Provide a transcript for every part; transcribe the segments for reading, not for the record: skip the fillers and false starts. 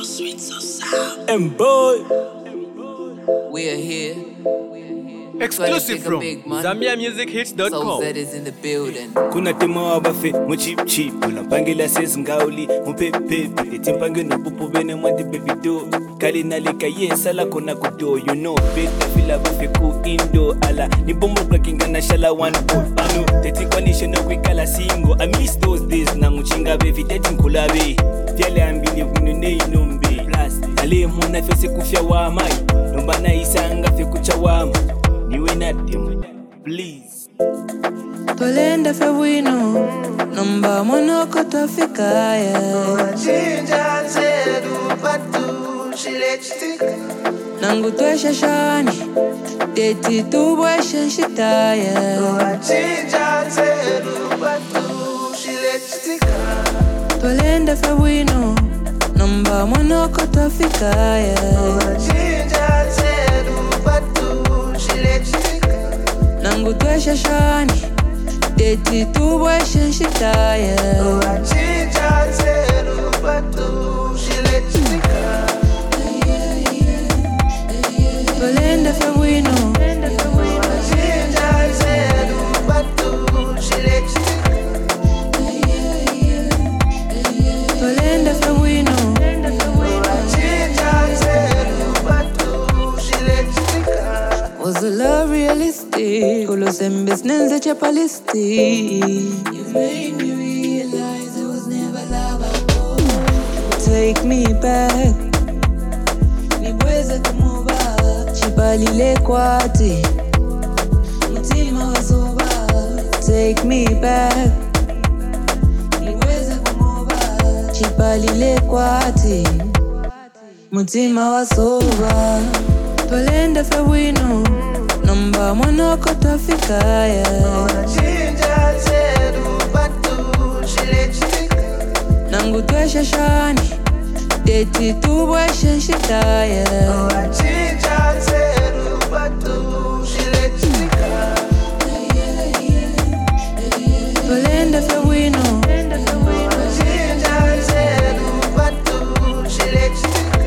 sweet, so sound. And boy, we are here. exclusive from ZambiaMusicHits.com. So Z is in the building. Kuna tema wabafe mu cheap cheap unapangela sesi ngauli mupepe etimpange nobupu bene mwandi baby do kali nalika yesala kona kudo you know better feel abafe ku indo ala ni bombo kakingana shala one put anu tetikwanishe no kwikala singo I miss those days na nguchinga baby dating kulabe vyale ambili kunune inombe plus ale muna fese kufya wa mai nombana isanga fe kuchawama niwe na demo please Tolenda fe wino Nomba monoko tofikaya Chinja zedu patu Shilechtika Nangu tuesha shani Deti tubweshe shitaya Chinja zedu patu Shilechtika Tolenda fe wino Nomba monoko tofikaya Chinja zedu patu Shilechtika Nangu tuesha shani Deti tubweshe shitaya Chinja zedu patu Shilechtika Tolenda fe wino Chinja zedu patu Shilechtika Tolenda fe wino Chinja zedu patu Shilechtika Was the love realistic? Ulosem business that you're palistic. You made me realize it was never love at all. Take me back. Niweze kumuba. Chibalile kwati. Mutima wasoba. Take me back. Niweze kumuba. Chibalile kwati. Mutima wasoba. Tolenda fe wino Nomba monoko tofikaya Chinja zedu patu Shilechtika Nangu tuesha shani Deti tubweshe shitaya Chinja zedu patu Shilechtika Tolenda fe wino Chinja zedu patu Shilechtika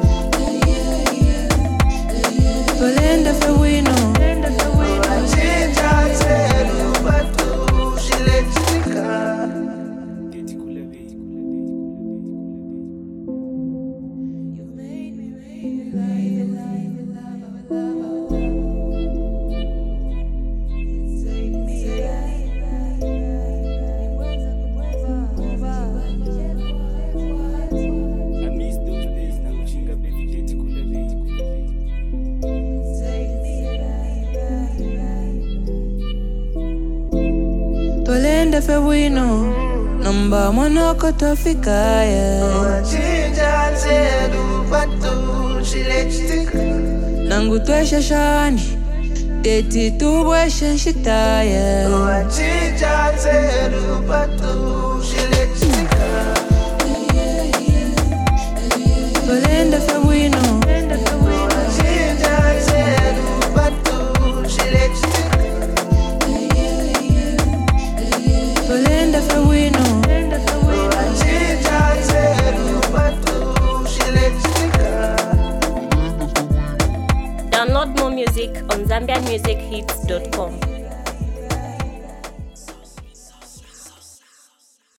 Tolenda fe wino Chinja zedu patu Shilechtika I miss those days na nguchinga baby date kulabe Tolenda fe wino Nomba monoko tofikaya Chinja zedu patu Shilechtika Nangu tuesha shani Deti tubweshe shitaya Chinja zedu patu Shilechtika Tolenda fe wino Chinja zedu patu Shilechtika Tolenda fe wino Chinja zedu patu Shilechtika Download more music on ZambiaMusicHits.com.